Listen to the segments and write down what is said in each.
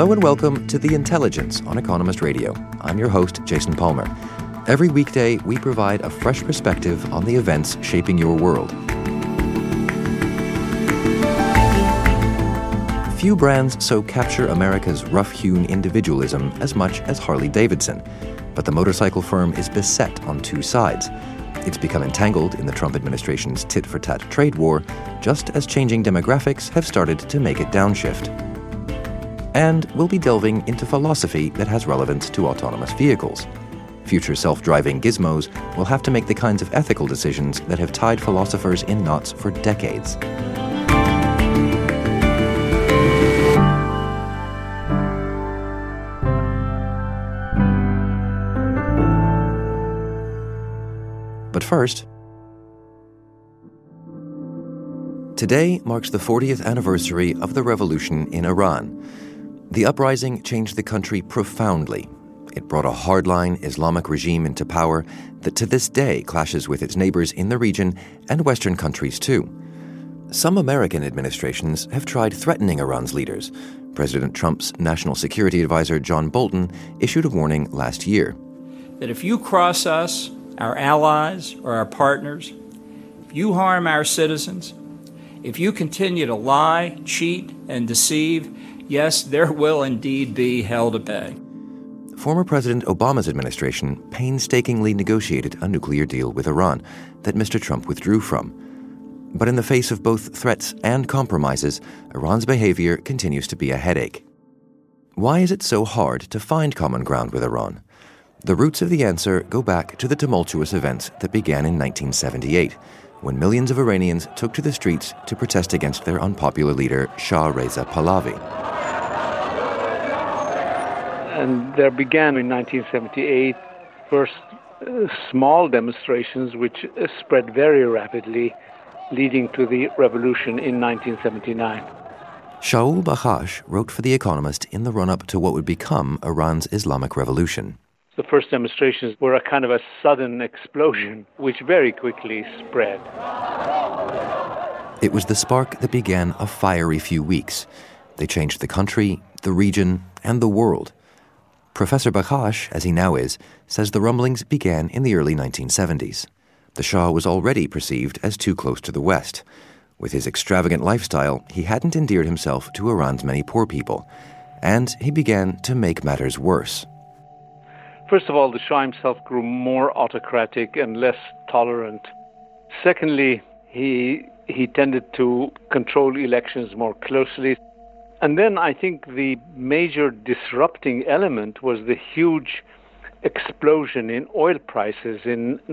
Hello and welcome to The Intelligence on Economist Radio. I'm your host, Jason Palmer. Every weekday, we provide a fresh perspective on the events shaping your world. Few brands so capture America's rough-hewn individualism as much as Harley-Davidson. But the motorcycle firm is beset on two sides. It's become entangled in the Trump administration's tit-for-tat trade war, just as changing demographics have started to make it downshift. And we'll be delving into philosophy that has relevance to autonomous vehicles. Future self-driving gizmos will have to make the kinds of ethical decisions that have tied philosophers in knots for decades. But first, today marks the 40th anniversary of the revolution in Iran. The uprising changed the country profoundly. It brought a hardline Islamic regime into power that to this day clashes with its neighbors in the region and Western countries too. Some American administrations have tried threatening Iran's leaders. President Trump's national security advisor John Bolton issued a warning last year. That if you cross us, our allies or our partners, if you harm our citizens, if you continue to lie, cheat, and deceive, yes, there will indeed be hell to pay. Former President Obama's administration painstakingly negotiated a nuclear deal with Iran that Mr. Trump withdrew from. But in the face of both threats and compromises, Iran's behavior continues to be a headache. Why is it so hard to find common ground with Iran? The roots of the answer go back to the tumultuous events that began in 1978, when millions of Iranians took to the streets to protest against their unpopular leader, Shah Reza Pahlavi. And there began in 1978 first small demonstrations which spread very rapidly, leading to the revolution in 1979. Shaul Bakhash wrote for The Economist in the run-up to what would become Iran's Islamic Revolution. The first demonstrations were a kind of a sudden explosion, which very quickly spread. It was the spark that began a fiery few weeks. They changed the country, the region, and the world. Professor Bakhash, as he now is, says the rumblings began in the early 1970s. The Shah was already perceived as too close to the West. With his extravagant lifestyle, he hadn't endeared himself to Iran's many poor people. And he began to make matters worse. First of all, the Shah himself grew more autocratic and less tolerant. Secondly, he tended to control elections more closely. And then I think the major disrupting element was the huge explosion in oil prices in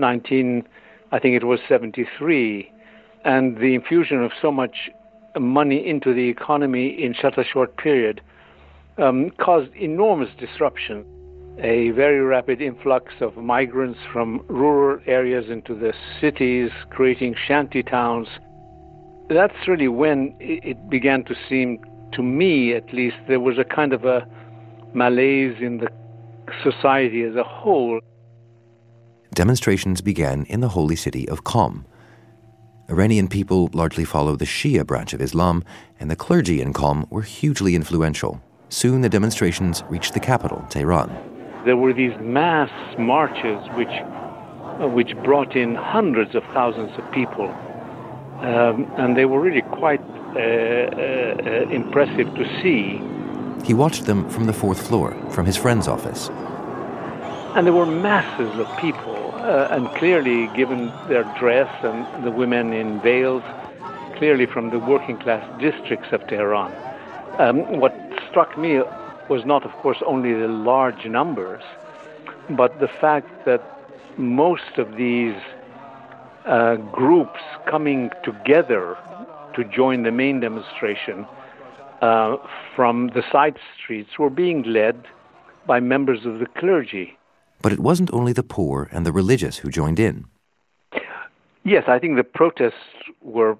1973, and the infusion of so much money into the economy in such a short period caused enormous disruption. A very rapid influx of migrants from rural areas into the cities, creating shanty towns. That's really when it began to seem, to me at least, there was a kind of a malaise in the society as a whole. Demonstrations began in the holy city of Qom. Iranian people largely follow the Shia branch of Islam, and the clergy in Qom were hugely influential. Soon the demonstrations reached the capital, Tehran. There were these mass marches which brought in hundreds of thousands of people, and they were really quite impressive to see. He watched them from the fourth floor, from his friend's office. And there were masses of people, and clearly, given their dress and the women in veils, clearly from the working class districts of Tehran. What struck me was not, of course, only the large numbers, but the fact that most of these groups coming together to join the main demonstration from the side streets were being led by members of the clergy. But it wasn't only the poor and the religious who joined in. Yes, I think the protests were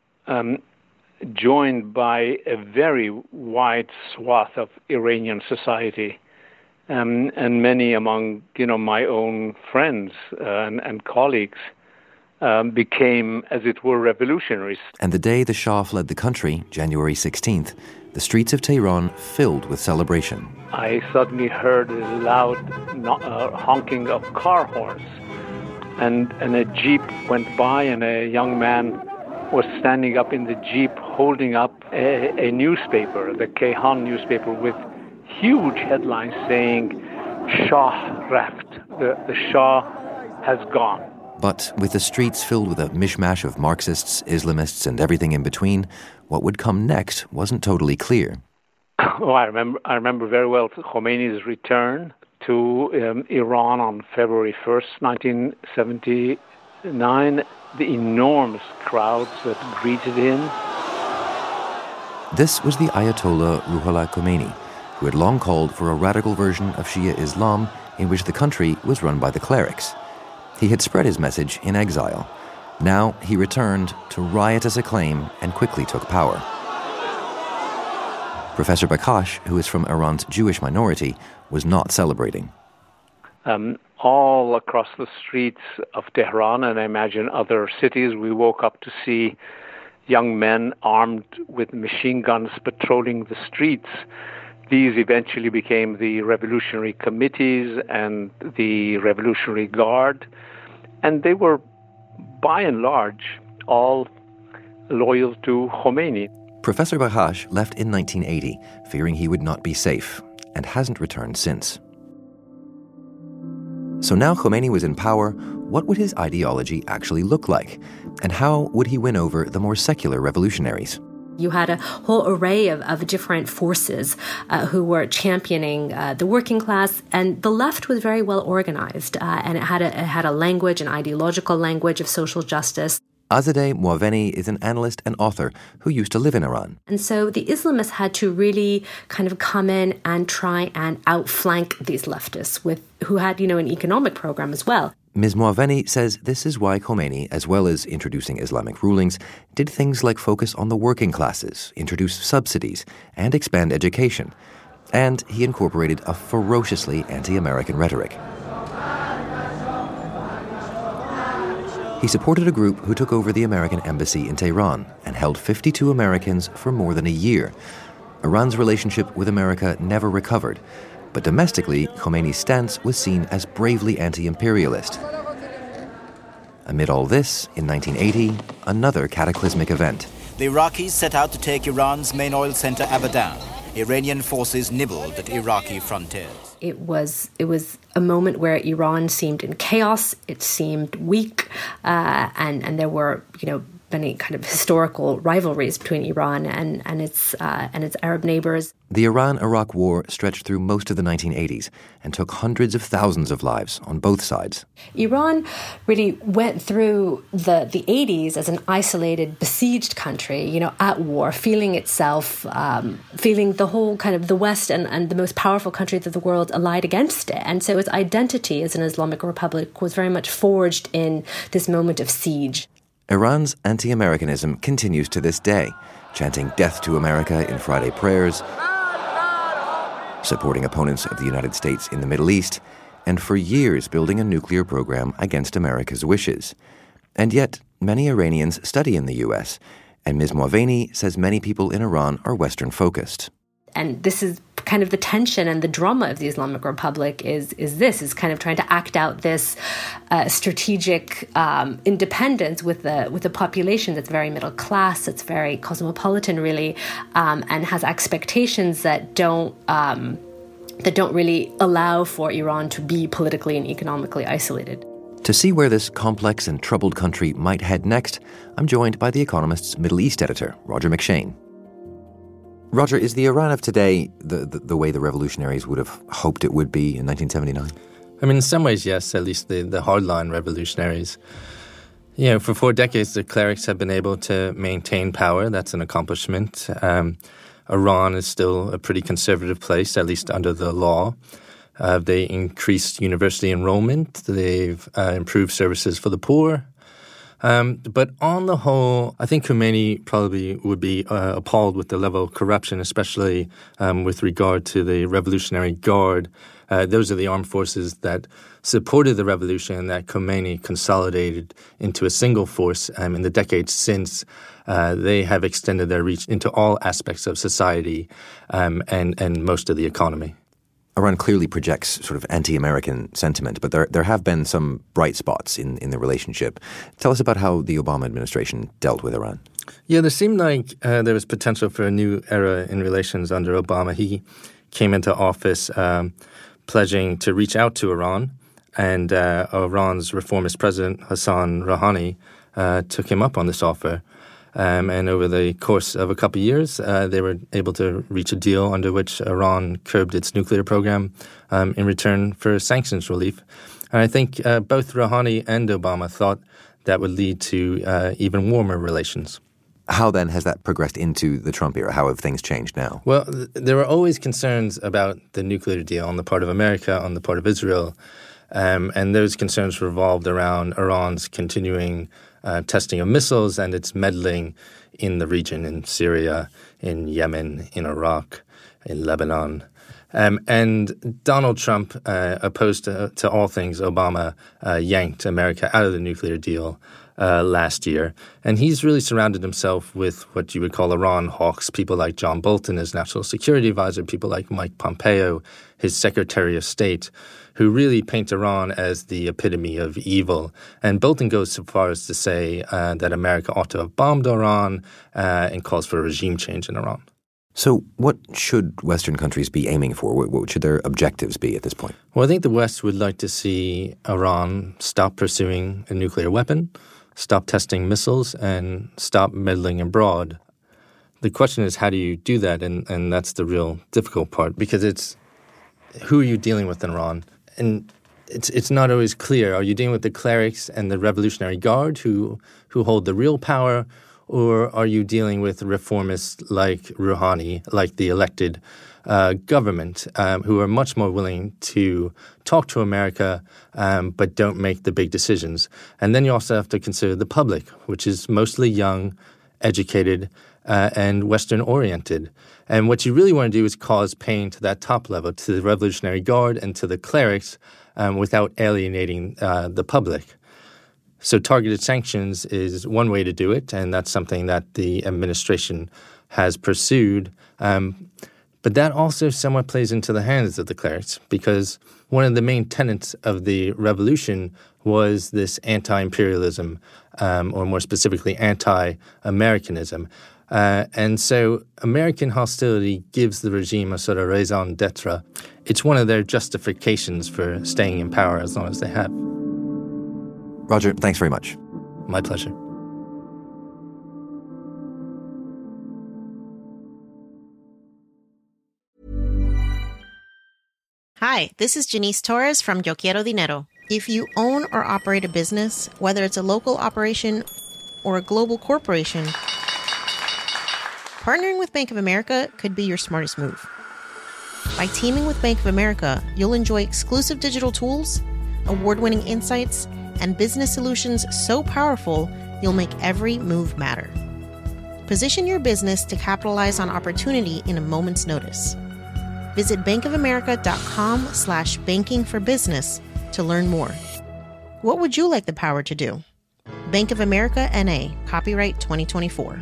joined by a very wide swath of Iranian society, and many among my own friends and colleagues became, as it were, revolutionaries. And the day the Shah fled the country, January 16th, the streets of Tehran filled with celebration. I suddenly heard a loud honking of car horns, and a jeep went by, and a young man was standing up in the jeep holding up a newspaper, the Kayhan newspaper, with huge headlines saying, Shah Raft, the Shah has gone. But with the streets filled with a mishmash of Marxists, Islamists, and everything in between, what would come next wasn't totally clear. Oh, I remember very well Khomeini's return to Iran on February 1st, 1979, the enormous crowds that greeted him. This was the Ayatollah Ruhollah Khomeini, who had long called for a radical version of Shia Islam in which the country was run by the clerics. He had spread his message in exile. Now he returned to riotous acclaim and quickly took power. Professor Bakhash, who is from Iran's Jewish minority, was not celebrating. All across the streets of Tehran, and I imagine other cities, we woke up to see young men armed with machine guns patrolling the streets. These eventually became the Revolutionary Committees and the Revolutionary Guard, and they were, by and large, all loyal to Khomeini. Professor Bakhash left in 1980, fearing he would not be safe, and hasn't returned since. So now Khomeini was in power, what would his ideology actually look like? And how would he win over the more secular revolutionaries? You had a whole array of different forces who were championing the working class, and the left was very well organized, and it had a language, an ideological language of social justice. Azadeh Moaveni is an analyst and author who used to live in Iran. And so the Islamists had to really kind of come in and try and outflank these leftists who had, an economic program as well. Ms. Moaveni says this is why Khomeini, as well as introducing Islamic rulings, did things like focus on the working classes, introduce subsidies, and expand education. And he incorporated a ferociously anti-American rhetoric. He supported a group who took over the American embassy in Tehran and held 52 Americans for more than a year. Iran's relationship with America never recovered, but domestically, Khomeini's stance was seen as bravely anti-imperialist. Amid all this, in 1980, another cataclysmic event. The Iraqis set out to take Iran's main oil center, Abadan. Iranian forces nibbled at Iraqi frontiers. It was a moment where Iran seemed in chaos. It seemed weak, and there were, many kind of historical rivalries between Iran and its Arab neighbors. The Iran-Iraq War stretched through most of the 1980s and took hundreds of thousands of lives on both sides. Iran really went through the 80s as an isolated, besieged country, at war, feeling itself, feeling the whole kind of the West and the most powerful countries of the world allied against it. And so its identity as an Islamic republic was very much forged in this moment of siege. Iran's anti-Americanism continues to this day, chanting death to America in Friday prayers, supporting opponents of the United States in the Middle East, and for years building a nuclear program against America's wishes. And yet, many Iranians study in the U.S., and Ms. Moaveni says many people in Iran are Western-focused. And this is kind of the tension and the drama of the Islamic Republic is kind of trying to act out this strategic independence with the population that's very middle class, that's very cosmopolitan, really, and has expectations that don't really allow for Iran to be politically and economically isolated. To see where this complex and troubled country might head next, I'm joined by The Economist's Middle East editor, Roger McShane. Roger, is the Iran of today the way the revolutionaries would have hoped it would be in 1979? I mean, in some ways, yes, at least the hardline revolutionaries. For 4 decades, the clerics have been able to maintain power. That's an accomplishment. Iran is still a pretty conservative place, at least under the law. They increased university enrollment. They've improved services for the poor. But on the whole, I think Khomeini probably would be appalled with the level of corruption, especially with regard to the Revolutionary Guard. Those are the armed forces that supported the revolution that Khomeini consolidated into a single force in the decades since. They have extended their reach into all aspects of society and most of the economy. Iran clearly projects sort of anti-American sentiment, but there have been some bright spots in the relationship. Tell us about how the Obama administration dealt with Iran. Yeah, there seemed like there was potential for a new era in relations under Obama. He came into office pledging to reach out to Iran, and Iran's reformist president, Hassan Rouhani, took him up on this offer. And over the course of a couple of years, they were able to reach a deal under which Iran curbed its nuclear program in return for sanctions relief. And I think both Rouhani and Obama thought that would lead to even warmer relations. How then has that progressed into the Trump era? How have things changed now? Well, there were always concerns about the nuclear deal on the part of America, on the part of Israel. And those concerns revolved around Iran's continuing testing of missiles and its meddling in the region, in Syria, in Yemen, in Iraq, in Lebanon. And Donald Trump, opposed to all things Obama, yanked America out of the nuclear deal last year. And he's really surrounded himself with what you would call Iran hawks, people like John Bolton, his national security advisor, people like Mike Pompeo, his Secretary of State, who really paint Iran as the epitome of evil. And Bolton goes so far as to say that America ought to have bombed Iran and calls for a regime change in Iran. So what should Western countries be aiming for? What should their objectives be at this point? Well, I think the West would like to see Iran stop pursuing a nuclear weapon, stop testing missiles, and stop meddling abroad. The question is, how do you do that? And that's the real difficult part, because it's who are you dealing with in Iran? And it's not always clear. Are you dealing with the clerics and the Revolutionary Guard who hold the real power, or are you dealing with reformists like Rouhani, like the elected government, who are much more willing to talk to America but don't make the big decisions? And then you also have to consider the public, which is mostly young, educated, and Western-oriented. And what you really want to do is cause pain to that top level, to the Revolutionary Guard and to the clerics, without alienating the public. So targeted sanctions is one way to do it, and that's something that the administration has pursued. But that also somewhat plays into the hands of the clerics, because one of the main tenets of the revolution was this anti-imperialism, or more specifically anti-Americanism. And so American hostility gives the regime a sort of raison d'etre. It's one of their justifications for staying in power as long as they have. Roger, thanks very much. My pleasure. Hi, this is Janice Torres from Yo Quiero Dinero. If you own or operate a business, whether it's a local operation or a global corporation, partnering with Bank of America could be your smartest move. By teaming with Bank of America, you'll enjoy exclusive digital tools, award-winning insights, and business solutions so powerful, you'll make every move matter. Position your business to capitalize on opportunity in a moment's notice. Visit bankofamerica.com/bankingforbusiness to learn more. What would you like the power to do? Bank of America N.A., copyright 2024.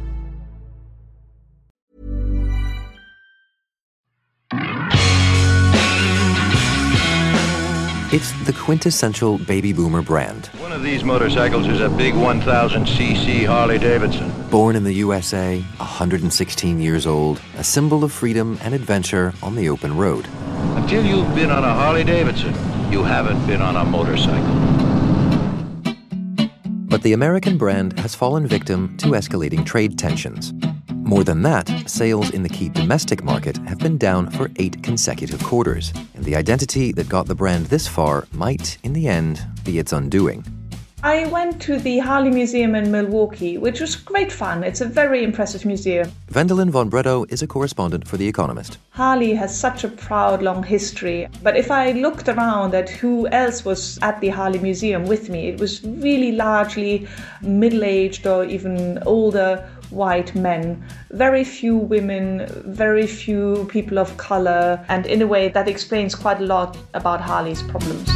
It's the quintessential baby boomer brand. One of these motorcycles is a big 1000cc Harley-Davidson. Born in the USA, 116 years old, a symbol of freedom and adventure on the open road. Until you've been on a Harley-Davidson, you haven't been on a motorcycle. But the American brand has fallen victim to escalating trade tensions. More than that, sales in the key domestic market have been down for 8 consecutive quarters, and the identity that got the brand this far might, in the end, be its undoing. I went to the Harley Museum in Milwaukee, which was great fun. It's a very impressive museum. Wendelin von Breddow is a correspondent for The Economist. Harley has such a proud, long history. But if I looked around at who else was at the Harley Museum with me, it was really largely middle-aged or even older white men. Very few women, very few people of color. And in a way, that explains quite a lot about Harley's problems.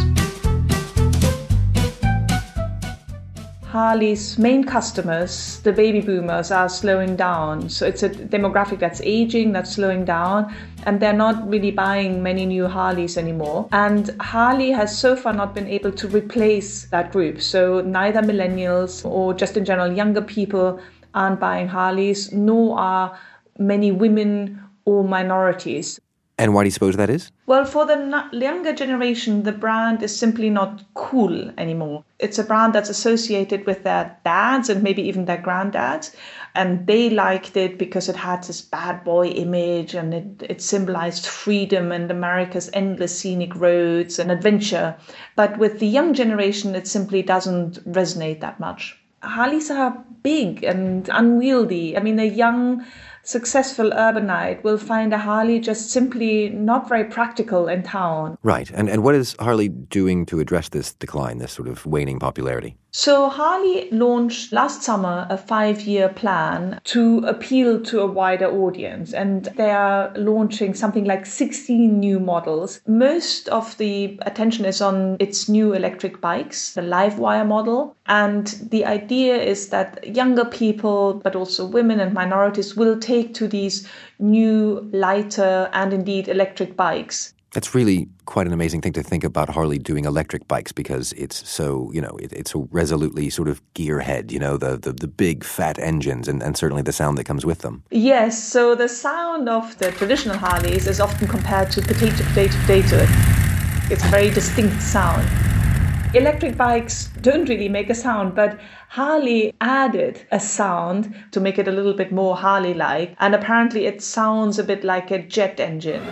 Harley's main customers, the baby boomers, are slowing down. So it's a demographic that's aging, that's slowing down, and they're not really buying many new Harleys anymore. And Harley has so far not been able to replace that group. So neither millennials or just in general younger people aren't buying Harleys, nor are many women or minorities. And why do you suppose that is? Well, for the younger generation, the brand is simply not cool anymore. It's a brand that's associated with their dads and maybe even their granddads. And they liked it because it had this bad boy image and it symbolized freedom and America's endless scenic roads and adventure. But with the young generation, it simply doesn't resonate that much. Harleys are big and unwieldy. I mean, a young, successful urbanite will find a Harley just simply not very practical in town. Right. And what is Harley doing to address this decline, this sort of waning popularity? So Harley launched last summer a 5-year plan to appeal to a wider audience, and they are launching something like 16 new models. Most of the attention is on its new electric bikes, the Livewire model, and the idea is that younger people, but also women and minorities, will take to these new, lighter and indeed electric bikes. That's really quite an amazing thing to think about Harley doing electric bikes, because it's so, it's so resolutely sort of gearhead, the big fat engines and certainly the sound that comes with them. Yes, so the sound of the traditional Harleys is often compared to potato. It's a very distinct sound. Electric bikes don't really make a sound, but Harley added a sound to make it a little bit more Harley-like, and apparently it sounds a bit like a jet engine.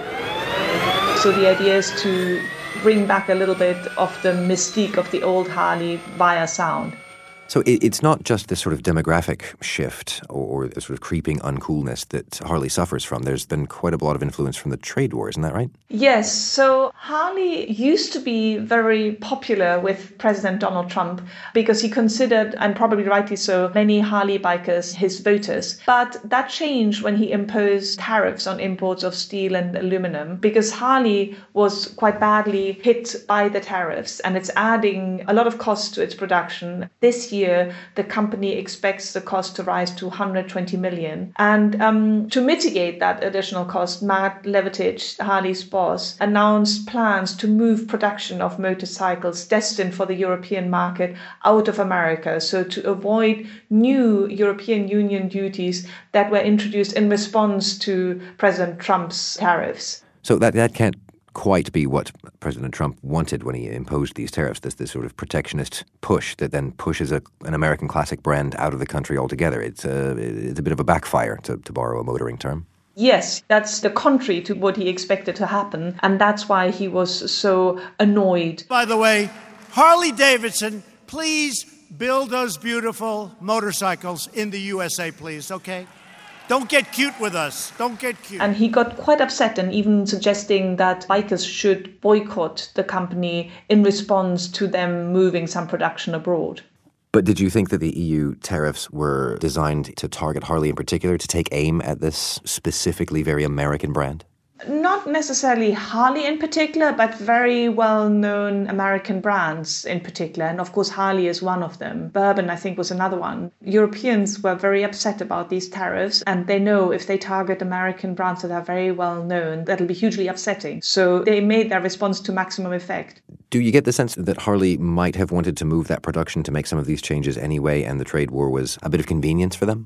So the idea is to bring back a little bit of the mystique of the old Harley via sound. So it's not just this sort of demographic shift or the sort of creeping uncoolness that Harley suffers from. There's been quite a lot of influence from the trade war, isn't that right? Yes. So Harley used to be very popular with President Donald Trump because he considered, and probably rightly so, many Harley bikers his voters. But that changed when he imposed tariffs on imports of steel and aluminum, because Harley was quite badly hit by the tariffs, and it's adding a lot of cost to its production. This year, the company expects the cost to rise to 120 million. And to mitigate that additional cost, Matt Levatich, Harley's boss, announced plans to move production of motorcycles destined for the European market out of America, so to avoid new European Union duties that were introduced in response to President Trump's tariffs. So that can't quite be what President Trump wanted when he imposed these tariffs, this sort of protectionist push that then pushes an American classic brand out of the country altogether. It's a bit of a backfire, to borrow a motoring term. Yes, that's the contrary to what he expected to happen, and that's why he was so annoyed. By the way, Harley-Davidson, please build those beautiful motorcycles in the USA, please, okay? Don't get cute with us. Don't get cute. And he got quite upset and even suggesting that bikers should boycott the company in response to them moving some production abroad. But did you think that the EU tariffs were designed to target Harley in particular, to take aim at this specifically very American brand? Not necessarily Harley in particular, but very well-known American brands in particular. And of course, Harley is one of them. Bourbon, I think, was another one. Europeans were very upset about these tariffs, and they know if they target American brands that are very well-known, that'll be hugely upsetting. So they made their response to maximum effect. Do you get the sense that Harley might have wanted to move that production to make some of these changes anyway, and the trade war was a bit of convenience for them?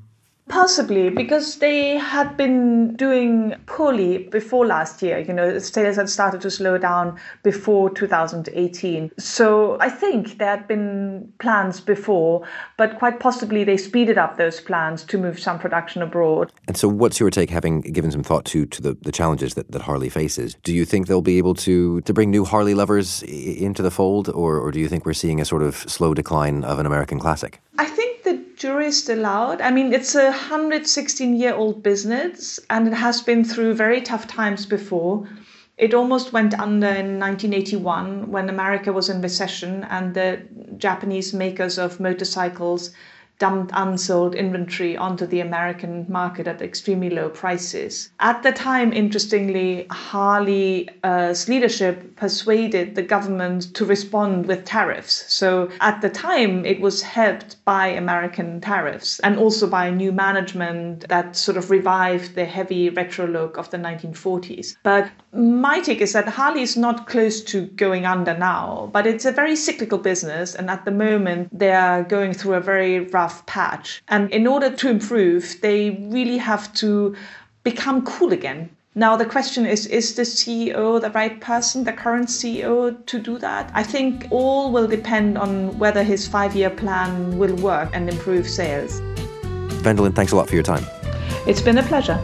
Possibly, because they had been doing poorly before last year. You know, sales had started to slow down before 2018. So I think there had been plans before, but quite possibly they speeded up those plans to move some production abroad. And so what's your take, having given some thought to the challenges that Harley faces? Do you think they'll be able to bring new Harley lovers into the fold, or do you think we're seeing a sort of slow decline of an American classic? I think the jury is still out. I mean, it's a 116-year-old business, and it has been through very tough times before. It almost went under in 1981 when America was in recession and the Japanese makers of motorcycles dumped unsold inventory onto the American market at extremely low prices. At the time, interestingly, Harley's leadership persuaded the government to respond with tariffs. So at the time, it was helped by American tariffs and also by new management that sort of revived the heavy retro look of the 1940s. But my take is that Harley is not close to going under now, but it's a very cyclical business. And at the moment, they are going through a very rough patch. And in order to improve, they really have to become cool again. Now, the question is the CEO the right person, the current CEO, to do that? I think all will depend on whether his 5-year plan will work and improve sales. Wendelin, thanks a lot for your time. It's been a pleasure.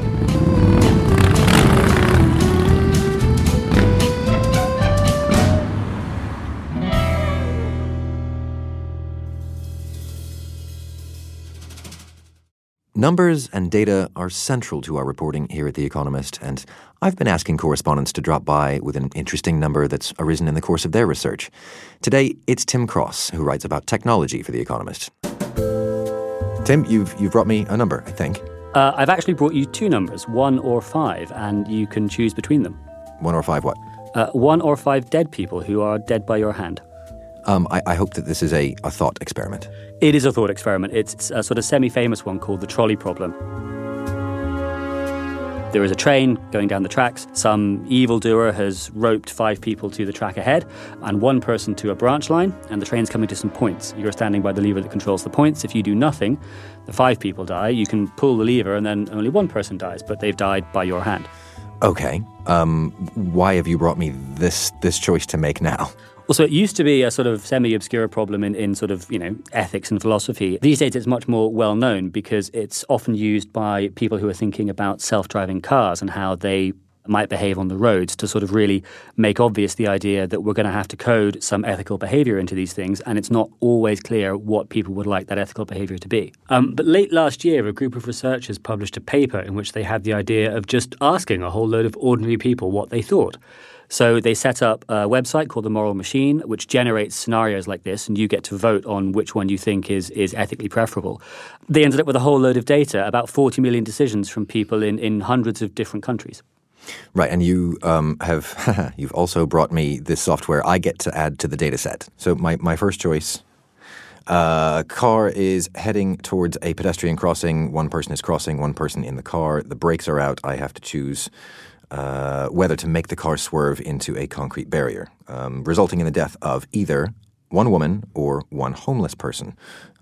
Numbers and data are central to our reporting here at The Economist, and I've been asking correspondents to drop by with an interesting number that's arisen in the course of their research. Today, it's Tim Cross, who writes about technology for The Economist. Tim, you've brought me a number, I think. I've actually brought you 2 numbers, 1 or 5, and you can choose between them. 1 or 5 what? 1 or 5 dead people who are dead by your hand. I hope that this is a thought experiment. It is a thought experiment. It's a sort of semi-famous one called the trolley problem. There is a train going down the tracks. Some evildoer has roped 5 people to the track ahead and 1 person to a branch line, and the train's coming to some points. You're standing by the lever that controls the points. If you do nothing, the 5 people die. You can pull the lever and then only 1 person dies, but they've died by your hand. Okay. Why have you brought me this choice to make now? Also, it used to be a sort of semi-obscure problem in sort of, ethics and philosophy. These days, it's much more well-known because it's often used by people who are thinking about self-driving cars and how they might behave on the roads to sort of really make obvious the idea that we're going to have to code some ethical behavior into these things, and it's not always clear what people would like that ethical behavior to be. But late last year, a group of researchers published a paper in which they had the idea of just asking a whole load of ordinary people what they thought. So they set up a website called The Moral Machine, which generates scenarios like this, and you get to vote on which one you think is ethically preferable. They ended up with a whole load of data, about 40 million decisions from people in hundreds of different countries. Right, and you you've also brought me this software I get to add to the data set. So my first choice, car is heading towards a pedestrian crossing. 1 person is crossing, 1 person in the car. The brakes are out. I have to choose whether to make the car swerve into a concrete barrier, resulting in the death of either 1 woman or 1 homeless person.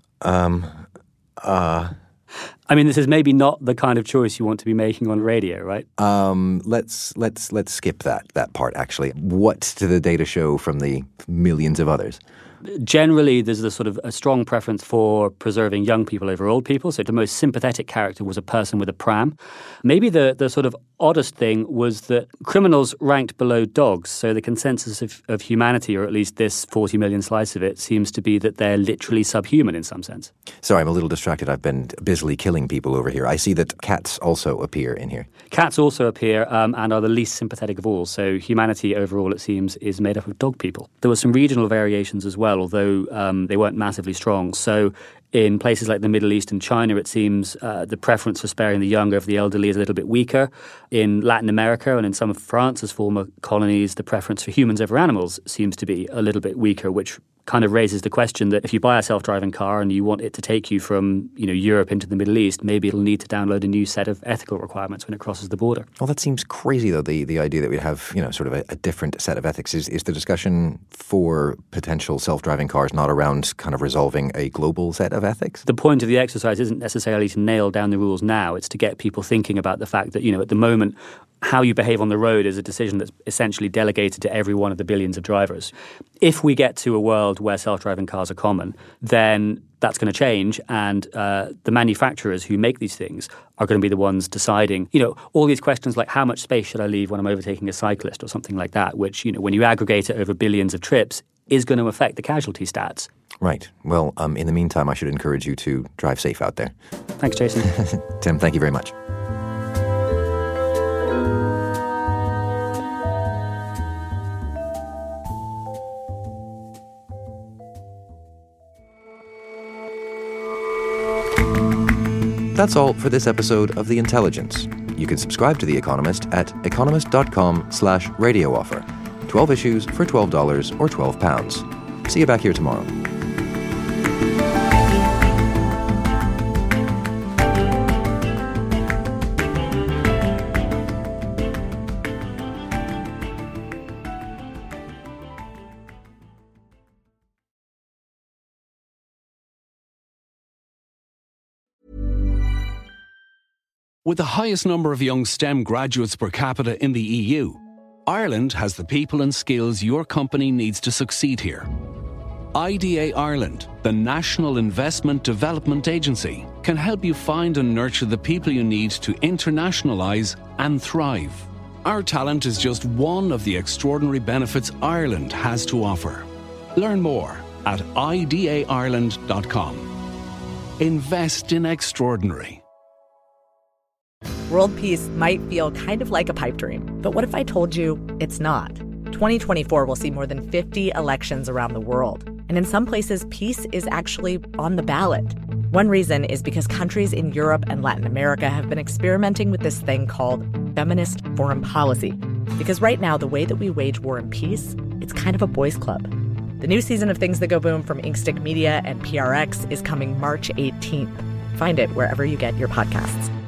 I mean, this is maybe not the kind of choice you want to be making on radio, right? Let's skip that part, actually. What do the data show from the millions of others? Generally, there's a sort of a strong preference for preserving young people over old people. So the most sympathetic character was a person with a pram. Maybe the sort of oddest thing was that criminals ranked below dogs. So the consensus of humanity, or at least this 40 million slice of it, seems to be that they're literally subhuman in some sense. Sorry, I'm a little distracted. I've been busily killing people over here. I see that cats also appear in here. Cats also appear and are the least sympathetic of all. So humanity overall, it seems, is made up of dog people. There were some regional variations as well, although they weren't massively strong. So in places like the Middle East and China, it seems the preference for sparing the young over the elderly is a little bit weaker. In Latin America and in some of France's former colonies, the preference for humans over animals seems to be a little bit weaker, which kind of raises the question that if you buy a self-driving car and you want it to take you from, Europe into the Middle East, maybe it'll need to download a new set of ethical requirements when it crosses the border. Well, that seems crazy, though, the idea that we'd have, sort of a different set of ethics. Is the discussion for potential self-driving cars not around kind of resolving a global set of ethics? The point of the exercise isn't necessarily to nail down the rules now. It's to get people thinking about the fact that, at the moment, how you behave on the road is a decision that's essentially delegated to every one of the billions of drivers. If we get to a world where self-driving cars are common, then that's going to change, and the manufacturers who make these things are going to be the ones deciding, all these questions like how much space should I leave when I'm overtaking a cyclist or something like that, which, when you aggregate it over billions of trips, is going to affect the casualty stats. Right. Well, in the meantime, I should encourage you to drive safe out there. Thanks, Jason. Tim, thank you very much. That's all for this episode of The Intelligence. You can subscribe to The Economist at economist.com/radio offer. 12 issues for $12 or £12. See you back here tomorrow. With the highest number of young STEM graduates per capita in the EU, Ireland has the people and skills your company needs to succeed here. IDA Ireland, the National Investment Development Agency, can help you find and nurture the people you need to internationalise and thrive. Our talent is just one of the extraordinary benefits Ireland has to offer. Learn more at idaireland.com. Invest in extraordinary. World peace might feel kind of like a pipe dream, but what if I told you it's not? 2024 will see more than 50 elections around the world, and in some places, peace is actually on the ballot. One reason is because countries in Europe and Latin America have been experimenting with this thing called feminist foreign policy. Because right now, the way that we wage war and peace, it's kind of a boys' club. The new season of Things That Go Boom from Inkstick Media and PRX is coming March 18th. Find it wherever you get your podcasts.